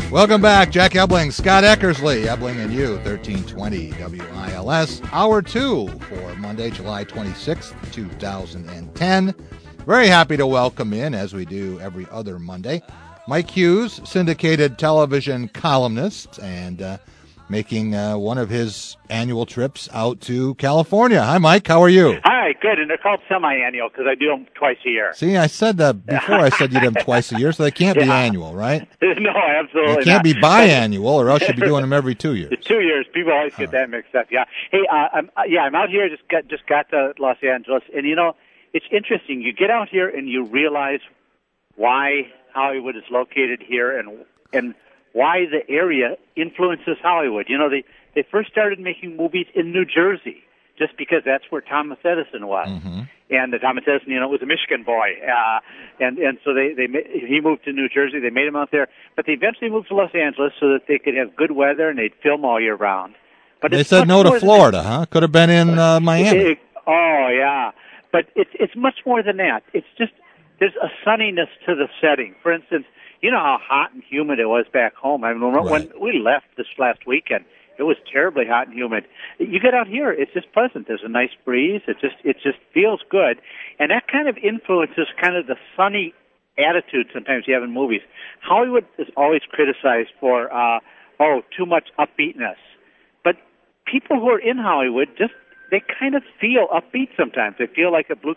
Welcome back. Jack Ebling, Scott Eckersley, Ebling and you, 1320 WILS, Hour 2 for Monday, July 26th, 2010. Very happy to welcome in, as we do every other Monday, Mike Hughes, syndicated television columnist, and making one of his annual trips out to California. Hi, Mike. How are you? Hi, good. And they're called semi-annual because I do them twice a year. See, I said that before. I said you do them twice a year, so they can't be annual, right? No, absolutely They can't not. be biannual, or else you'd be doing them every 2 years. 2 years. People always get that mixed up. Yeah. Hey, I'm out here. Just got to Los Angeles, and it's interesting. You get out here and you realize why Hollywood is located here, and why the area influences Hollywood. They first started making movies in New Jersey, just because that's where Thomas Edison was. Mm-hmm. And Thomas Edison, was a Michigan boy. And so he moved to New Jersey. They made him out there. But they eventually moved to Los Angeles so that they could have good weather and they'd film all year round. But they said no to Florida, huh? Could have been in Miami. Oh, yeah. But it's much more than that. It's just there's a sunniness to the setting. For instance, you know how hot and humid it was back home. I mean, when we left this last weekend, it was terribly hot and humid. You get out here, it's just pleasant. There's a nice breeze. It just feels good, and that kind of influences kind of the sunny attitude sometimes you have in movies. Hollywood is always criticized for too much upbeatness, but people who are in Hollywood they kind of feel upbeat sometimes. They feel like a blue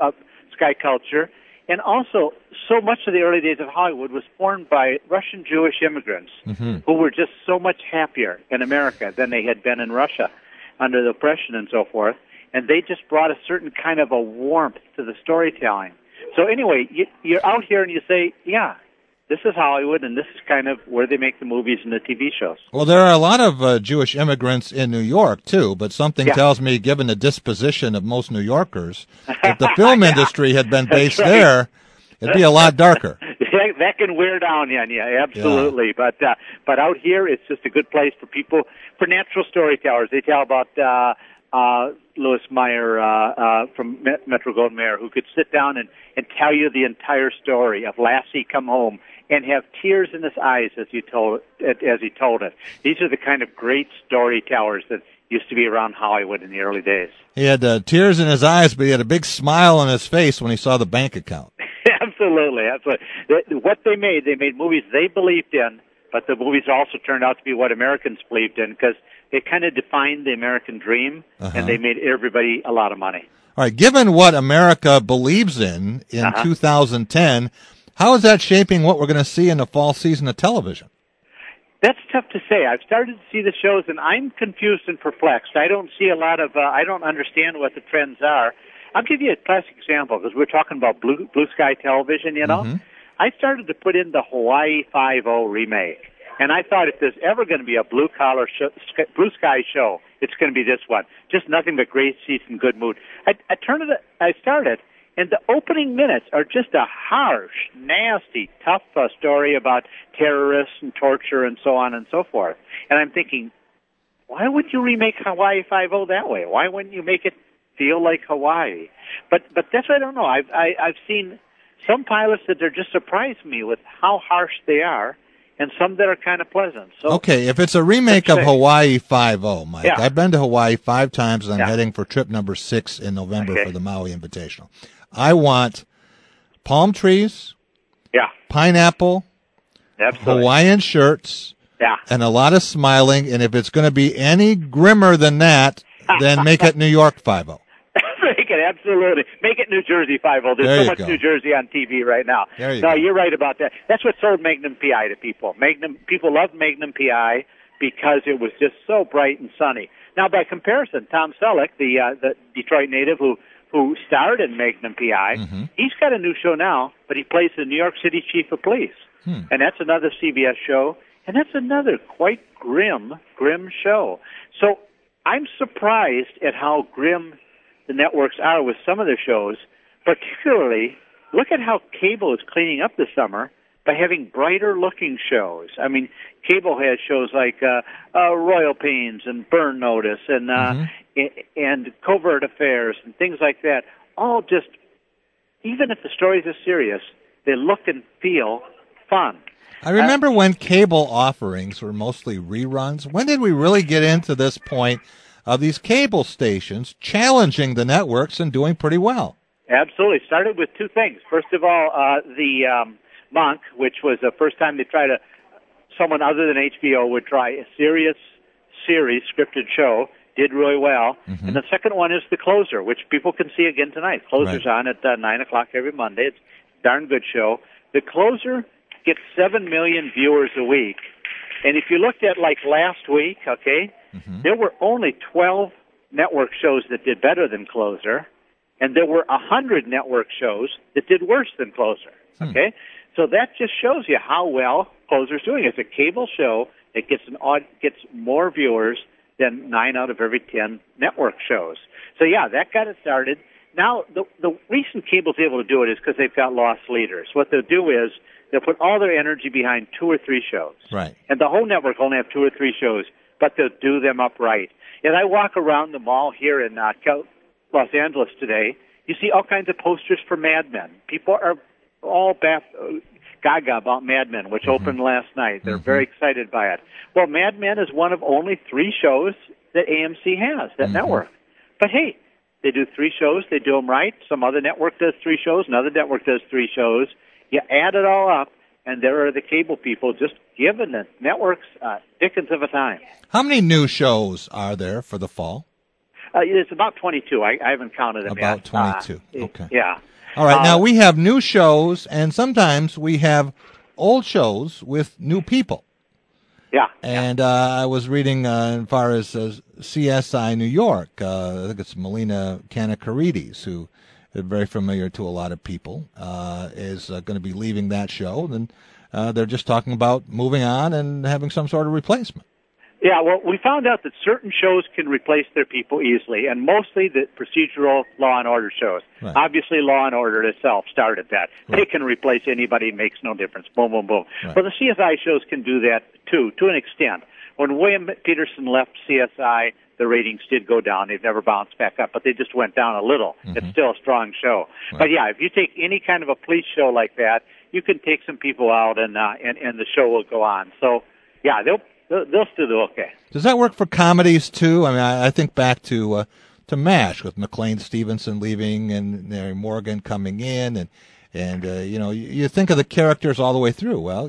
sky culture. And also, so much of the early days of Hollywood was formed by Russian Jewish immigrants who were just so much happier in America than they had been in Russia under the oppression and so forth. And they just brought a certain kind of a warmth to the storytelling. So anyway, you're out here and you say, yeah, this is Hollywood, and this is kind of where they make the movies and the TV shows. Well, there are a lot of Jewish immigrants in New York, too, but something tells me, given the disposition of most New Yorkers, if the film industry had been based there, it'd be a lot darker. That can wear down on you, absolutely. Yeah. But out here, it's just a good place for people, for natural storytellers. They tell about Louis Meyer from Metro-Goldwyn-Mayer, who could sit down and tell you the entire story of Lassie Come Home and have tears in his eyes as he told it. These are the kind of great storytellers that used to be around Hollywood in the early days. He had tears in his eyes, but he had a big smile on his face when he saw the bank account. Absolutely. What they made movies they believed in, but the movies also turned out to be what Americans believed in because they kind of defined the American dream, and they made everybody a lot of money. All right, given what America believes in 2010, how is that shaping what we're going to see in the fall season of television? That's tough to say. I've started to see the shows, and I'm confused and perplexed. I don't see a lot of, I don't understand what the trends are. I'll give you a classic example, because we're talking about blue sky television, I started to put in the Hawaii Five-0 remake. And I thought if there's ever going to be a blue sky show, it's going to be this one. Just nothing but great seats and good mood. I started, and the opening minutes are just a harsh, nasty, tough story about terrorists and torture and so on and so forth. And I'm thinking, why would you remake Hawaii Five-0 that way? Why wouldn't you make it feel like Hawaii? But that's what I don't know. I've seen some pilots that are just surprised me with how harsh they are, and some that are kind of pleasant. So, okay, if it's a remake of Hawaii Five-0, Mike, I've been to Hawaii 5 times, and I'm heading for trip number 6 in November for the Maui Invitational. I want palm trees, pineapple, Hawaiian shirts, and a lot of smiling, and if it's going to be any grimmer than that, then make it New York 5-0. Make it, absolutely. Make it New Jersey 5-0. There's so much New Jersey on TV right now. You're right about that. That's what sold Magnum PI to people. People loved Magnum PI because it was just so bright and sunny. Now, by comparison, Tom Selleck, the Detroit native who starred in Magnum PI, he's got a new show now, but he plays the New York City Chief of Police. And that's another CBS show, and that's another quite grim show. So I'm surprised at how grim the networks are with some of their shows, particularly look at how cable is cleaning up this summer by having brighter-looking shows. I mean, cable has shows like Royal Pains and Burn Notice and Covert Affairs and things like that. All just, even if the stories are serious, they look and feel fun. I remember when cable offerings were mostly reruns. When did we really get into this point of these cable stations challenging the networks and doing pretty well? Absolutely. Started with two things. First of all, the Monk, which was the first time they tried someone other than HBO would try a serious series, scripted show, did really well. Mm-hmm. And the second one is The Closer, which people can see again tonight. Closer's on at 9 o'clock every Monday. It's a darn good show. The Closer gets 7 million viewers a week. And if you looked at like last week, okay, mm-hmm. there were only 12 network shows that did better than Closer, and there were 100 network shows that did worse than Closer, okay? So that just shows you how well Closer's doing. It's a cable show that gets more viewers than 9 out of every 10 network shows. So, yeah, that got it started. Now, the reason cable's able to do it is because they've got loss leaders. What they'll do is they'll put all their energy behind 2 or 3 shows. Right. And the whole network only have 2 or 3 shows, but they'll do them up right. As I walk around the mall here in Los Angeles today, you see all kinds of posters for Mad Men. People are all gaga about Mad Men, which mm-hmm. opened last night. They're mm-hmm. very excited by it. Well, Mad Men is one of only 3 shows that AMC has, that mm-hmm. network. But hey, they do 3 shows, they do them right. Some other network does 3 shows, another network does 3 shows. You add it all up, and there are the cable people just giving the networks dickens of a time. How many new shows are there for the fall? It's about 22. I haven't counted them yet. About 22. Okay. Yeah. All right. Now, we have new shows, and sometimes we have old shows with new people. Yeah. And I was reading as far as CSI New York. I think it's Melina Kanakarides, who is very familiar to a lot of people, is going to be leaving that show. And they're just talking about moving on and having some sort of replacement. Yeah, well, we found out that certain shows can replace their people easily, and mostly the procedural Law and Order shows. Right. Obviously, Law and Order itself started that. Right. They can replace anybody, makes no difference. Boom, boom, boom. Right. Well, the CSI shows can do that, too, to an extent. When William Peterson left CSI, the ratings did go down. They've never bounced back up, but they just went down a little. Mm-hmm. It's still a strong show. Right. But, yeah, if you take any kind of a police show like that, you can take some people out, and the show will go on. So, yeah, they'll still do okay. Does that work for comedies too? I mean, I think back to MASH with McLean Stevenson leaving and Mary Morgan coming in, and you think of the characters all the way through. Well,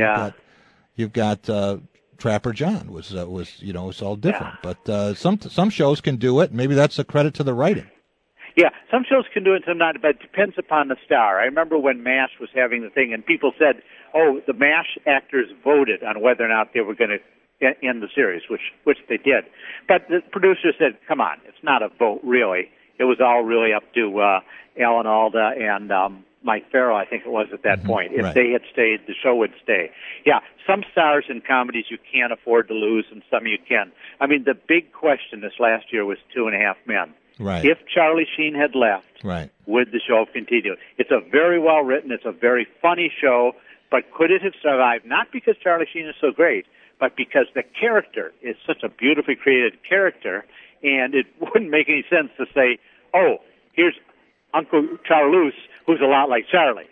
you've got Trapper John was it's all different, yeah. But some shows can do it. Maybe that's a credit to the writing. Yeah, some shows can do it, some not, but it depends upon the star. I remember when MASH was having the thing, and people said, oh, the MASH actors voted on whether or not they were going to end the series, which they did. But the producer said, come on, it's not a vote, really. It was all really up to Alan Alda and Mike Farrell, I think it was at that mm-hmm. point. If they had stayed, the show would stay. Yeah, some stars in comedies you can't afford to lose, and some you can. I mean, the big question this last year was 2.5 Men. Right. If Charlie Sheen had left, would the show have continued? It's a very well written, it's a very funny show, but could it have survived? Not because Charlie Sheen is so great, but because the character is such a beautifully created character, and it wouldn't make any sense to say, oh, here's Uncle Charloose, who's a lot like Charlie,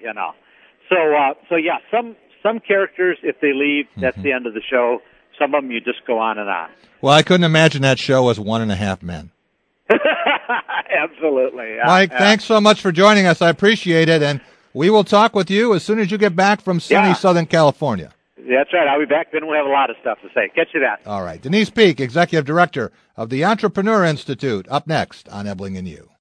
So yeah, some characters, if they leave, that's mm-hmm. the end of the show. Some of them, you just go on and on. Well, I couldn't imagine that show as 1.5 Men. Absolutely. Mike, thanks so much for joining us. I appreciate it, and we will talk with you as soon as you get back from sunny Southern California. That's right. I'll be back. Then we'll have a lot of stuff to say. Catch you then. All right. Denise Peak, Executive Director of the Entrepreneur Institute, up next on Ebling and You.